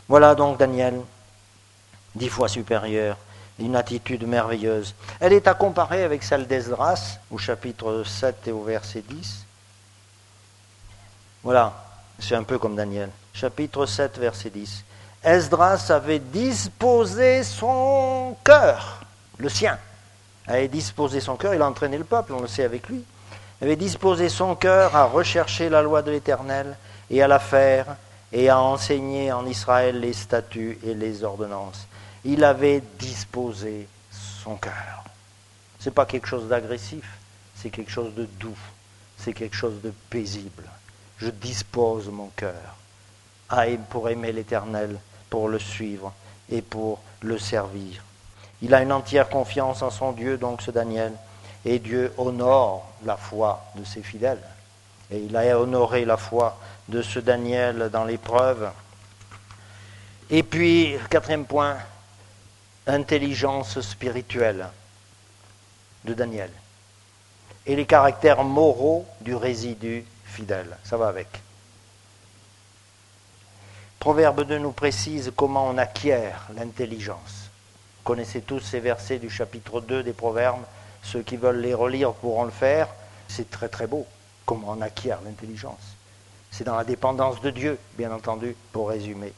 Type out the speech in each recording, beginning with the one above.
Voilà donc Daniel, 10 fois supérieure, une attitude merveilleuse. Elle est à comparer avec celle d'Esdras, au chapitre 7 et au verset 10. Voilà, c'est un peu comme Daniel. Chapitre 7, verset 10. Esdras avait disposé son cœur, le sien. Avait disposé son cœur, il a entraîné le peuple, on le sait avec lui. Il avait disposé son cœur à rechercher la loi de l'Éternel et à la faire et à enseigner en Israël les statuts et les ordonnances. Il avait disposé son cœur. Ce n'est pas quelque chose d'agressif, c'est quelque chose de doux, c'est quelque chose de paisible. Je dispose mon cœur pour aimer l'Éternel, pour le suivre et pour le servir. Il a une entière confiance en son Dieu, donc ce Daniel, et Dieu honore la foi de ses fidèles. Et il a honoré la foi de ce Daniel dans l'épreuve. Et puis, quatrième point, intelligence spirituelle de Daniel. Et les caractères moraux du résidu fidèle. Ça va avec. Proverbe 2 nous précise comment on acquiert l'intelligence. Vous connaissez tous ces versets du chapitre 2 des Proverbes. Ceux qui veulent les relire pourront le faire. C'est très très beau, comment on acquiert l'intelligence. C'est dans la dépendance de Dieu, bien entendu, pour résumer.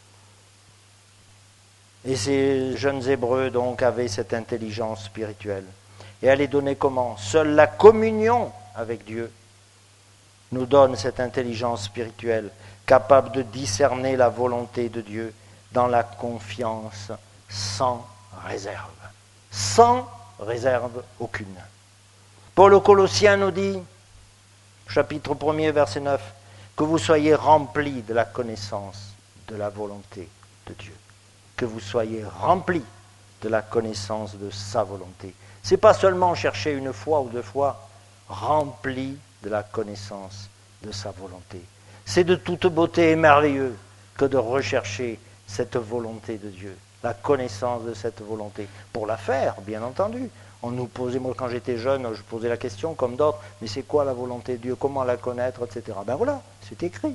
Et ces jeunes Hébreux, donc, avaient cette intelligence spirituelle. Et elle est donnée comment ? Seule la communion avec Dieu nous donne cette intelligence spirituelle, capable de discerner la volonté de Dieu dans la confiance sans réserve. Sans réserve aucune. Paul aux Colossiens nous dit, chapitre 1er, verset 9, que vous soyez remplis de la connaissance de la volonté de Dieu. Que vous soyez remplis de la connaissance de sa volonté. Ce n'est pas seulement chercher une fois ou deux fois, remplis de la connaissance de sa volonté. C'est de toute beauté et merveilleux que de rechercher cette volonté de Dieu, la connaissance de cette volonté. Pour la faire, bien entendu. On nous posait, moi quand j'étais jeune, je posais la question comme d'autres, mais c'est quoi la volonté de Dieu, comment la connaître, etc. Ben voilà, c'est écrit.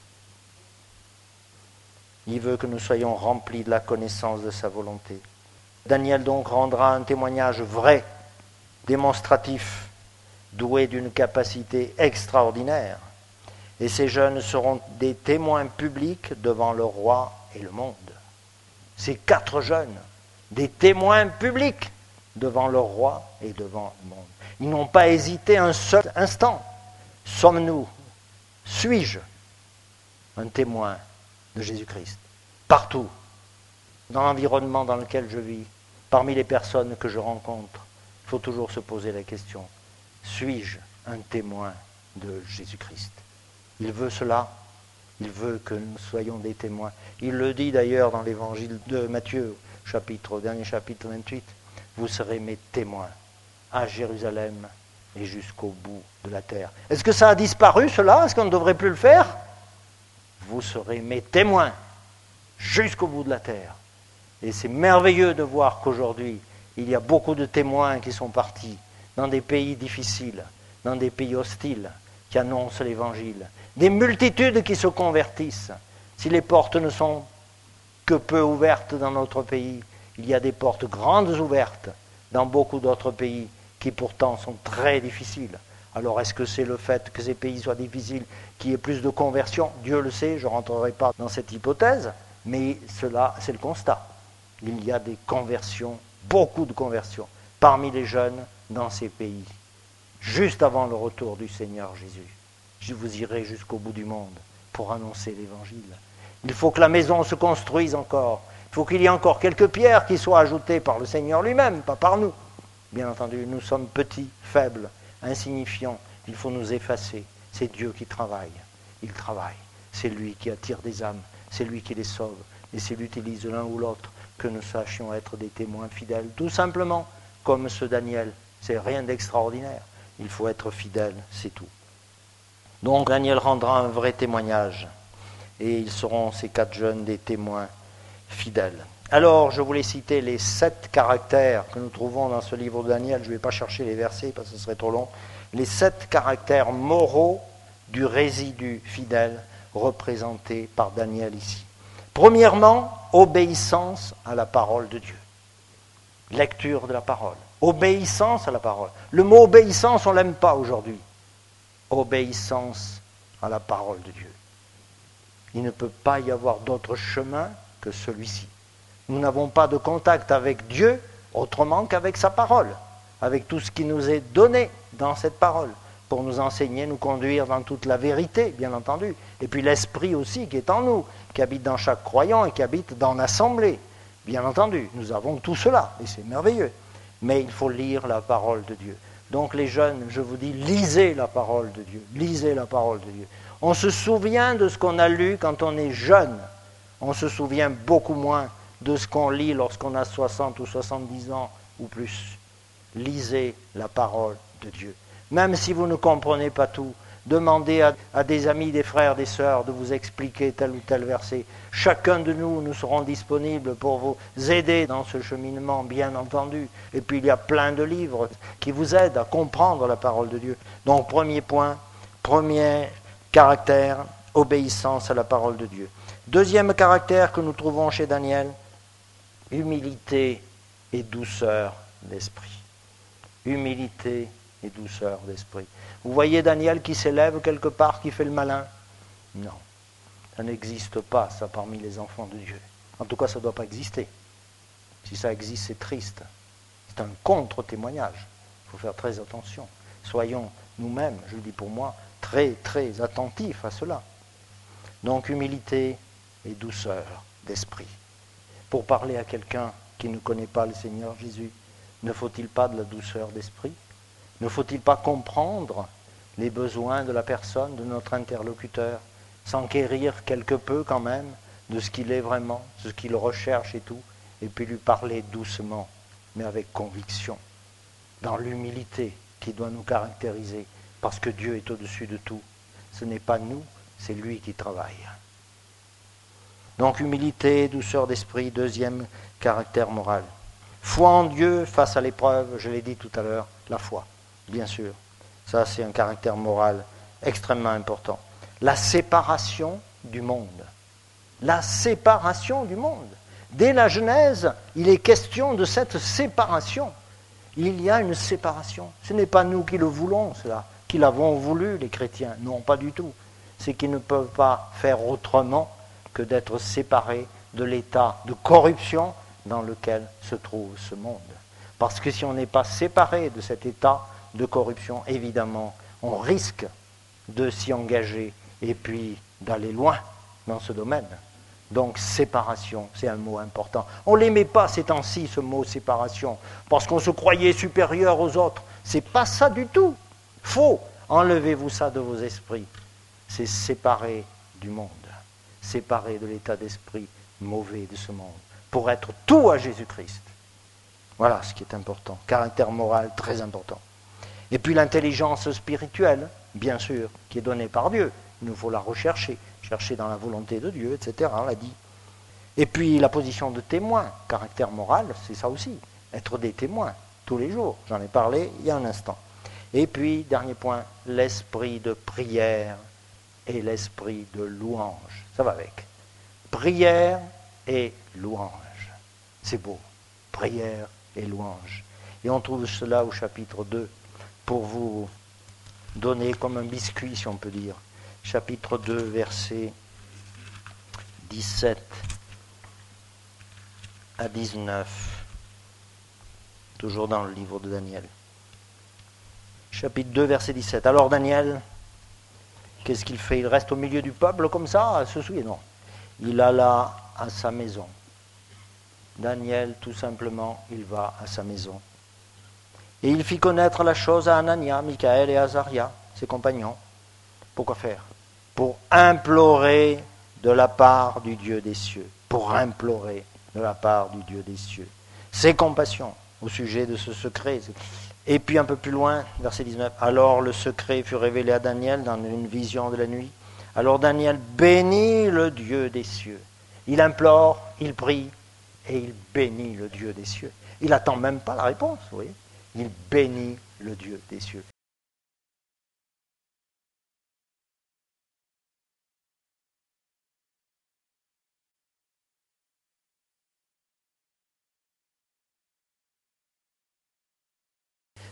Il veut que nous soyons remplis de la connaissance de sa volonté. Daniel donc rendra un témoignage vrai, démonstratif, doué d'une capacité extraordinaire. Et ces jeunes seront des témoins publics devant le roi et le monde. Ces 4 jeunes, des témoins publics devant le roi et devant le monde. Ils n'ont pas hésité un seul instant. Sommes-nous, suis-je un témoin de Jésus-Christ? Partout, dans l'environnement dans lequel je vis, parmi les personnes que je rencontre, il faut toujours se poser la question, suis-je un témoin de Jésus-Christ? Il veut cela, il veut que nous soyons des témoins. Il le dit d'ailleurs dans l'évangile de Matthieu, dernier chapitre 28, vous serez mes témoins à Jérusalem et jusqu'au bout de la terre. Est-ce que ça a disparu cela? Est-ce qu'on ne devrait plus le faire? Vous serez mes témoins jusqu'au bout de la terre. Et c'est merveilleux de voir qu'aujourd'hui, il y a beaucoup de témoins qui sont partis dans des pays difficiles, dans des pays hostiles, qui annoncent l'évangile. Des multitudes qui se convertissent. Si les portes ne sont que peu ouvertes dans notre pays, il y a des portes grandes ouvertes dans beaucoup d'autres pays qui pourtant sont très difficiles. Alors est-ce que c'est le fait que ces pays soient difficiles qu'il y ait plus de conversions? Dieu le sait, je ne rentrerai pas dans cette hypothèse, mais cela, c'est le constat. Il y a des conversions, beaucoup de conversions, parmi les jeunes dans ces pays, juste avant le retour du Seigneur Jésus. Je vous irai jusqu'au bout du monde pour annoncer l'Évangile. Il faut que la maison se construise encore. Il faut qu'il y ait encore quelques pierres qui soient ajoutées par le Seigneur lui-même, pas par nous. Bien entendu, nous sommes petits, faibles, insignifiants. Il faut nous effacer. C'est Dieu qui travaille. Il travaille. C'est lui qui attire des âmes. C'est lui qui les sauve. Et s'il utilise l'un ou l'autre, que nous sachions être des témoins fidèles. Tout simplement, comme ce Daniel. C'est rien d'extraordinaire. Il faut être fidèle, c'est tout. Donc Daniel rendra un vrai témoignage. Et ils seront, ces 4 jeunes, des témoins fidèles. Alors, je voulais citer les 7 caractères que nous trouvons dans ce livre de Daniel. Je ne vais pas chercher les versets parce que ce serait trop long. Les 7 caractères moraux du résidu fidèle représentés par Daniel ici. Premièrement, obéissance à la parole de Dieu. Lecture de la parole. Obéissance à la parole. Le mot obéissance, on ne l'aime pas aujourd'hui. Obéissance à la parole de Dieu. Il ne peut pas y avoir d'autre chemin que celui-ci. Nous n'avons pas de contact avec Dieu autrement qu'avec sa parole, avec tout ce qui nous est donné dans cette parole, pour nous enseigner, nous conduire dans toute la vérité, bien entendu. Et puis l'Esprit aussi qui est en nous, qui habite dans chaque croyant et qui habite dans l'assemblée. Bien entendu, nous avons tout cela, et c'est merveilleux. Mais il faut lire la parole de Dieu. Donc les jeunes, je vous dis, lisez la parole de Dieu. Lisez la parole de Dieu. On se souvient de ce qu'on a lu quand on est jeune. On se souvient beaucoup moins de ce qu'on lit lorsqu'on a 60 ou 70 ans ou plus. Lisez la parole de Dieu. Même si vous ne comprenez pas tout, demandez à des amis, des frères, des sœurs de vous expliquer tel ou tel verset. Chacun de nous serons disponibles pour vous aider dans ce cheminement, bien entendu. Et puis il y a plein de livres qui vous aident à comprendre la parole de Dieu. Donc premier point, premier caractère, obéissance à la parole de Dieu. Deuxième caractère que nous trouvons chez Daniel, humilité et douceur d'esprit. Humilité et douceur d'esprit. Vous voyez Daniel qui s'élève quelque part, qui fait le malin? Non, ça n'existe pas, ça, parmi les enfants de Dieu. En tout cas, ça ne doit pas exister. Si ça existe, c'est triste. C'est un contre-témoignage. Il faut faire très attention. Soyons nous-mêmes, je le dis pour moi, très, très attentifs à cela. Donc, humilité et douceur d'esprit. Pour parler à quelqu'un qui ne connaît pas le Seigneur Jésus, ne faut-il pas de la douceur d'esprit? Ne faut-il pas comprendre les besoins de la personne, de notre interlocuteur, s'enquérir quelque peu quand même de ce qu'il est vraiment, de ce qu'il recherche et tout, et puis lui parler doucement, mais avec conviction, dans l'humilité qui doit nous caractériser, parce que Dieu est au-dessus de tout. Ce n'est pas nous, c'est lui qui travaille. Donc humilité, douceur d'esprit, deuxième caractère moral. Foi en Dieu face à l'épreuve, je l'ai dit tout à l'heure, la foi, bien sûr. Ça, c'est un caractère moral extrêmement important. La séparation du monde. La séparation du monde. Dès la Genèse, il est question de cette séparation. Il y a une séparation. Ce n'est pas nous qui le voulons, cela, qui l'avons voulu, les chrétiens. Non, pas du tout. C'est qu'ils ne peuvent pas faire autrement que d'être séparés de l'état de corruption dans lequel se trouve ce monde. Parce que si on n'est pas séparé de cet état de corruption, évidemment, on risque de s'y engager et puis d'aller loin dans ce domaine. Donc séparation, c'est un mot important. On ne l'aimait pas ces temps-ci, ce mot séparation, parce qu'on se croyait supérieur aux autres. C'est pas ça du tout. Faux. Enlevez-vous ça de vos esprits. C'est séparer du monde, séparer de l'état d'esprit mauvais de ce monde, pour être tout à Jésus-Christ. Voilà ce qui est important. Caractère moral très important. Et puis l'intelligence spirituelle, bien sûr, qui est donnée par Dieu. Il nous faut la rechercher, chercher dans la volonté de Dieu, etc. On l'a dit. Et puis la position de témoin, caractère moral, c'est ça aussi. Être des témoins, tous les jours. J'en ai parlé il y a un instant. Et puis, dernier point, l'esprit de prière et l'esprit de louange. Ça va avec. Prière et louange. C'est beau. Prière et louange. Et on trouve cela au chapitre 2, pour vous donner comme un biscuit, si on peut dire. Chapitre 2, verset 17 à 19. Toujours dans le livre de Daniel. Chapitre 2, verset 17. Alors Daniel, qu'est-ce qu'il fait? Il reste au milieu du peuple comme ça, à se souiller? Non. Il alla à sa maison. Daniel, tout simplement, il va à sa maison. Et il fit connaître la chose à Anania, Michaël et Azaria, ses compagnons. Pourquoi faire? Pour implorer de la part du Dieu des cieux. Pour implorer de la part du Dieu des cieux. Ses compassions au sujet de ce secret. Et puis un peu plus loin, verset 19. Alors le secret fut révélé à Daniel dans une vision de la nuit. Alors Daniel bénit le Dieu des cieux. Il implore, il prie, et il bénit le Dieu des cieux. Il n'attend même pas la réponse, vous voyez. Il bénit le Dieu des cieux.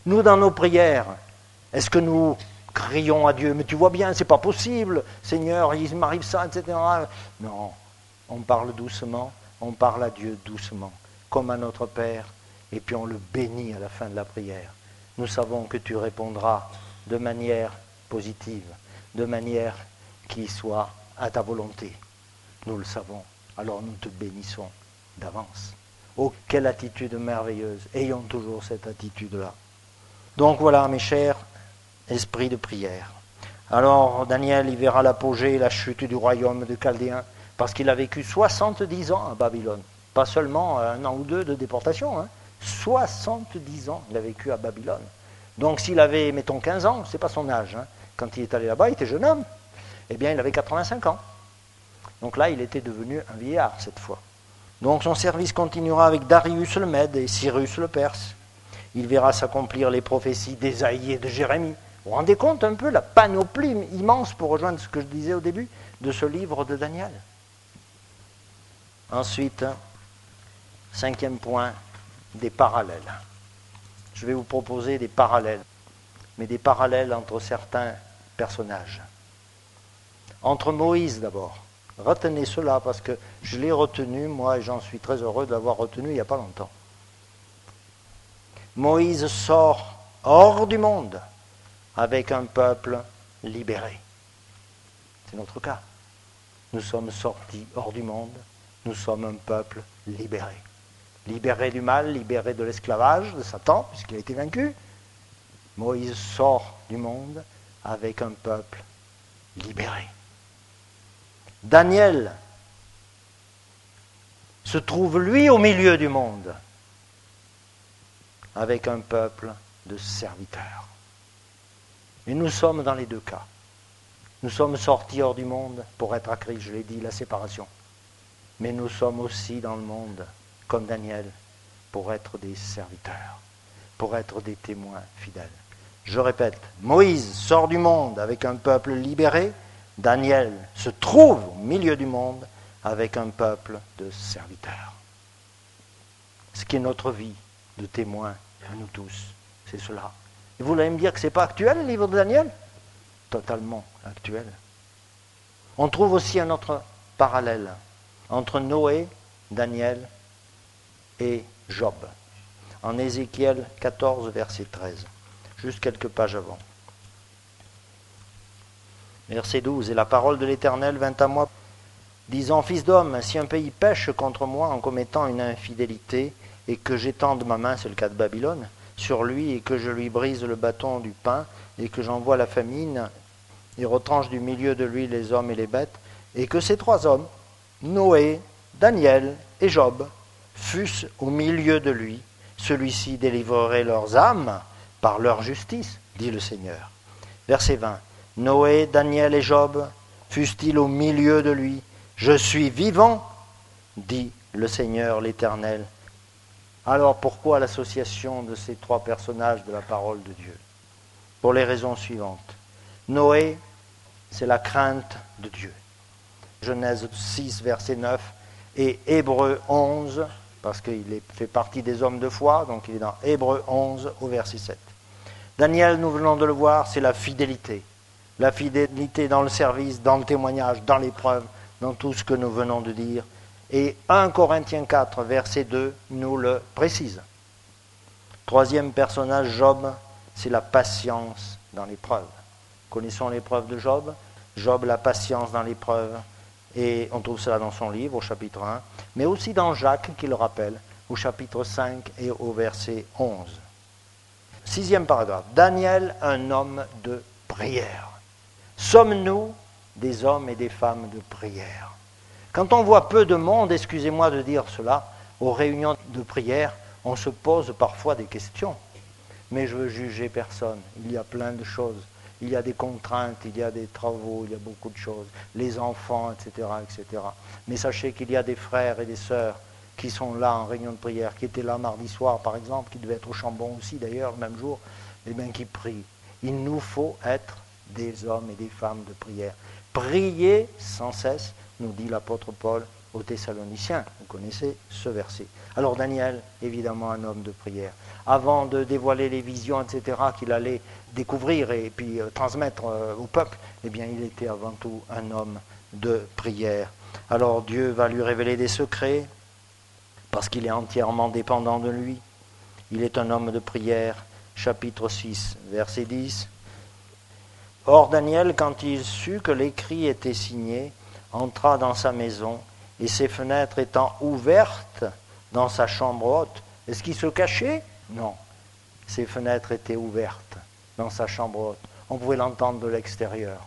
Nous, dans nos prières, est-ce que nous crions à Dieu, mais tu vois bien, c'est pas possible, Seigneur, il m'arrive ça, etc. Non, on parle doucement, on parle à Dieu doucement, comme à notre Père, et puis on le bénit à la fin de la prière. Nous savons que tu répondras de manière positive, de manière qui soit à ta volonté. Nous le savons, alors nous te bénissons d'avance. Oh, quelle attitude merveilleuse, ayons toujours cette attitude-là. Donc voilà, mes chers, esprit de prière. Alors Daniel, il verra l'apogée et la chute du royaume de Chaldéens, parce qu'il a vécu 70 ans à Babylone. Pas seulement un an ou deux de déportation, 70 ans il a vécu à Babylone. Donc s'il avait, mettons, 15 ans, c'est pas son âge, quand il est allé là-bas, il était jeune homme, eh bien il avait 85 ans. Donc là, il était devenu un vieillard cette fois. Donc son service continuera avec Darius le Mède et Cyrus le Perse. Il verra s'accomplir les prophéties d'Ésaïe et de Jérémie. Vous vous rendez compte un peu la panoplie immense, pour rejoindre ce que je disais au début, de ce livre de Daniel. Ensuite, 5e point, des parallèles. Je vais vous proposer des parallèles, mais des parallèles entre certains personnages. Entre Moïse d'abord. Retenez cela parce que je l'ai retenu, moi, et j'en suis très heureux de l'avoir retenu il n'y a pas longtemps. Moïse sort hors du monde avec un peuple libéré. C'est notre cas. Nous sommes sortis hors du monde, nous sommes un peuple libéré. Libéré du mal, libéré de l'esclavage de Satan, puisqu'il a été vaincu. Moïse sort du monde avec un peuple libéré. Daniel se trouve lui au milieu du monde avec un peuple de serviteurs. Et nous sommes dans les deux cas. Nous sommes sortis hors du monde pour être à Christ, je l'ai dit, la séparation. Mais nous sommes aussi dans le monde, comme Daniel, pour être des serviteurs, pour être des témoins fidèles. Je répète, Moïse sort du monde avec un peuple libéré, Daniel se trouve au milieu du monde avec un peuple de serviteurs. Ce qui est notre vie de témoins à nous tous, c'est cela. Et vous allez me dire que ce n'est pas actuel, le livre de Daniel ? Totalement actuel. On trouve aussi un autre parallèle entre Noé, Daniel et Job, en Ézéchiel 14, verset 13, juste quelques pages avant. Verset 12, « Et la parole de l'Éternel vint à moi, disant, Fils d'homme, si un pays pêche contre moi en commettant une infidélité, et que j'étende ma main, c'est le cas de Babylone, sur lui, et que je lui brise le bâton du pain, et que j'envoie la famine, et retranche du milieu de lui les hommes et les bêtes, et que ces trois hommes, Noé, Daniel et Job, fussent au milieu de lui, celui-ci délivrerait leurs âmes par leur justice, dit le Seigneur. » Verset 20. Noé, Daniel et Job, fussent-ils au milieu de lui? Je suis vivant, dit le Seigneur l'Éternel. Alors pourquoi l'association de ces trois personnages de la parole de Dieu? Pour les raisons suivantes. Noé, c'est la crainte de Dieu. Genèse 6, verset 9, et Hébreux 11, parce qu'il fait partie des hommes de foi, donc il est dans Hébreux 11 au verset 7. Daniel, nous venons de le voir, c'est la fidélité. La fidélité dans le service, dans le témoignage, dans l'épreuve, dans tout ce que nous venons de dire. Et 1 Corinthiens 4, verset 2, nous le précise. Troisième personnage, Job, c'est la patience dans l'épreuve. Connaissons l'épreuve de Job. Job, la patience dans l'épreuve. Et on trouve cela dans son livre, au chapitre 1, mais aussi dans Jacques, qui le rappelle, au chapitre 5 et au verset 11. 6e paragraphe. Daniel, un homme de prière. Sommes-nous des hommes et des femmes de prière? Quand on voit peu de monde, excusez-moi de dire cela, aux réunions de prière, on se pose parfois des questions. Mais je veux juger personne. Il y a plein de choses. Il y a des contraintes, il y a des travaux, il y a beaucoup de choses. Les enfants, etc., etc. Mais sachez qu'il y a des frères et des sœurs qui sont là en réunion de prière, qui étaient là mardi soir, par exemple, qui devaient être au Chambon aussi, d'ailleurs, le même jour, et bien qui prient. Il nous faut être des hommes et des femmes de prière. Priez sans cesse, nous dit l'apôtre Paul aux aux Thessaloniciens. Vous connaissez ce verset. Alors Daniel, évidemment un homme de prière. Avant de dévoiler les visions, etc., qu'il allait découvrir et puis transmettre au peuple, eh bien il était avant tout un homme de prière. Alors Dieu va lui révéler des secrets, parce qu'il est entièrement dépendant de lui. Il est un homme de prière. Chapitre 6, verset 10. Or Daniel, quand il sut que l'écrit était signé, entra dans sa maison, et ses fenêtres étant ouvertes dans sa chambre haute. Est-ce qu'il se cachait? Non. Ses fenêtres étaient ouvertes dans sa chambre haute. On pouvait l'entendre de l'extérieur.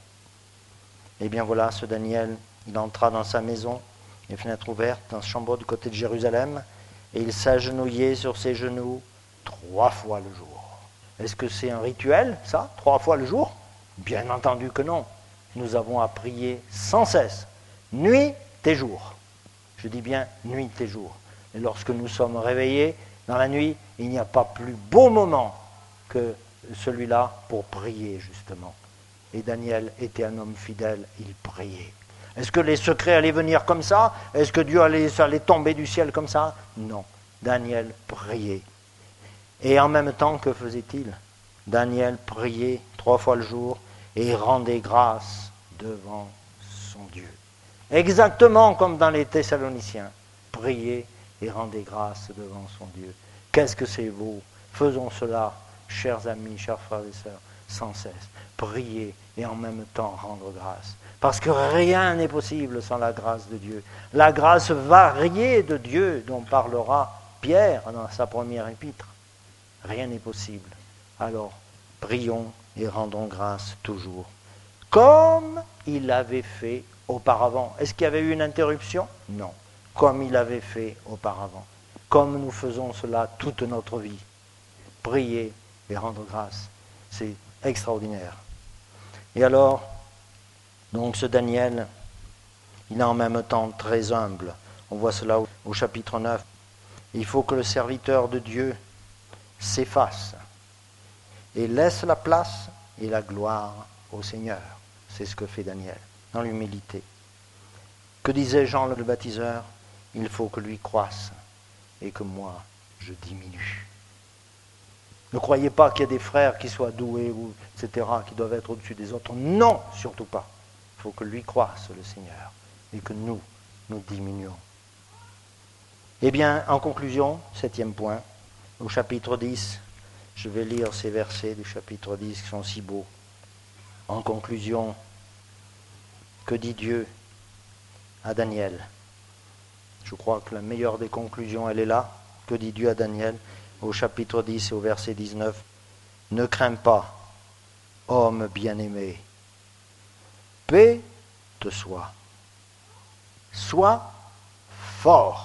Et bien voilà, ce Daniel, il entra dans sa maison, les fenêtres ouvertes, dans sa chambre haute du côté de Jérusalem, et il s'agenouillait sur ses genoux 3 fois le jour. Est-ce que c'est un rituel, ça, 3 fois le jour? Bien entendu que non. Nous avons à prier sans cesse, nuit et jour. Je dis bien nuit et jour. Et lorsque nous sommes réveillés dans la nuit, il n'y a pas plus beau moment que celui-là pour prier, justement. Et Daniel était un homme fidèle, il priait. Est-ce que les secrets allaient venir comme ça? Est-ce que Dieu allait tomber du ciel comme ça? Non. Daniel priait. Et en même temps, que faisait-il? Daniel priait 3 fois le jour et rendait grâce devant son Dieu. Exactement comme dans les Thessaloniciens. Priez et rendez grâce devant son Dieu. Qu'est-ce que c'est beau! Faisons cela, chers amis, chers frères et sœurs, sans cesse. Prier et en même temps rendre grâce. Parce que rien n'est possible sans la grâce de Dieu. La grâce variée de Dieu dont parlera Pierre dans sa première épître. Rien n'est possible. Alors, prions et rendons grâce toujours. Comme il l'avait fait auparavant. Est-ce qu'il y avait eu une interruption? Non. Comme il l'avait fait auparavant. Comme nous faisons cela toute notre vie. Prier et rendre grâce. C'est extraordinaire. Et alors, donc ce Daniel, il est en même temps très humble. On voit cela au chapitre 9. Il faut que le serviteur de Dieu s'efface et laisse la place et la gloire au Seigneur. C'est ce que fait Daniel, dans l'humilité. Que disait Jean le baptiseur? Il faut que lui croisse et que moi, je diminue. Ne croyez pas qu'il y a des frères qui soient doués, etc., qui doivent être au-dessus des autres. Non, surtout pas. Il faut que lui croisse, le Seigneur, et que nous diminuons. Eh bien, en conclusion, 7e point, au chapitre 10, je vais lire ces versets du chapitre 10 qui sont si beaux. En conclusion, que dit Dieu à Daniel? Je crois que la meilleure des conclusions, elle est là. Que dit Dieu à Daniel au chapitre 10 et au verset 19? Ne crains pas, homme bien-aimé, paix te soit. Sois fort.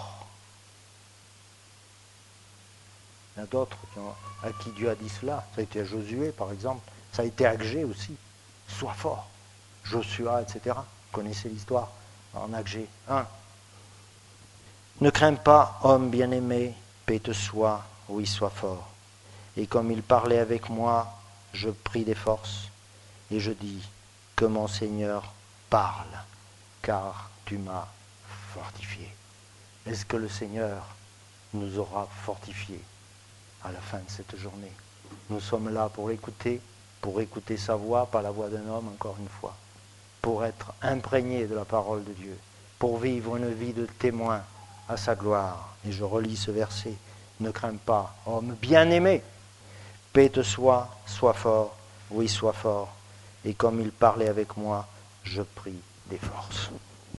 Il y en a d'autres à qui Dieu a dit cela. Ça a été à Josué, par exemple. Ça a été à Agé aussi. Sois fort. Joshua, etc. Vous connaissez l'histoire en Agé 1. Ne crains pas, homme bien-aimé, paix te soit, oui, sois fort. Et comme il parlait avec moi, je pris des forces, et je dis que mon Seigneur parle, car tu m'as fortifié. Est-ce que le Seigneur nous aura fortifiés à la fin de cette journée? Nous sommes là pour écouter sa voix, pas la voix d'un homme, encore une fois, pour être imprégnés de la parole de Dieu, pour vivre une vie de témoin à sa gloire. Et je relis ce verset. Ne crains pas, homme bien-aimé, paix te soit, sois fort, oui, sois fort. Et comme il parlait avec moi, je pris des forces.